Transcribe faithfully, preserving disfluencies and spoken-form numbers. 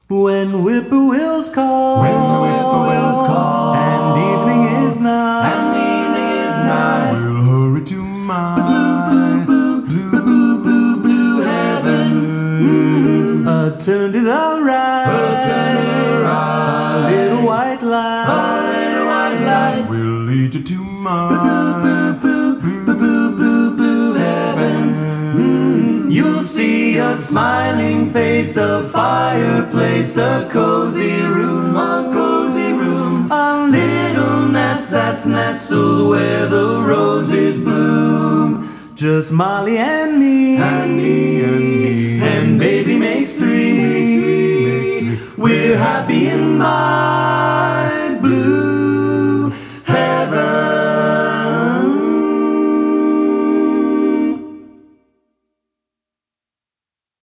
When whippoorwills call, When the whippoorwills call, and evening is nigh, and the evening is nigh, we'll hurry to my blue, blue, blue, blue heaven. mm, a turn to the right, A turn to the right, a little white light, a little white light will lead you to my blue, blue, blue, blue, blue heaven. mm, you'll see a smiling face, a fireplace, a cozy room, a cozy room, a little nest that's nestled where the roses bloom. Just Molly and me, And me, and me, and baby.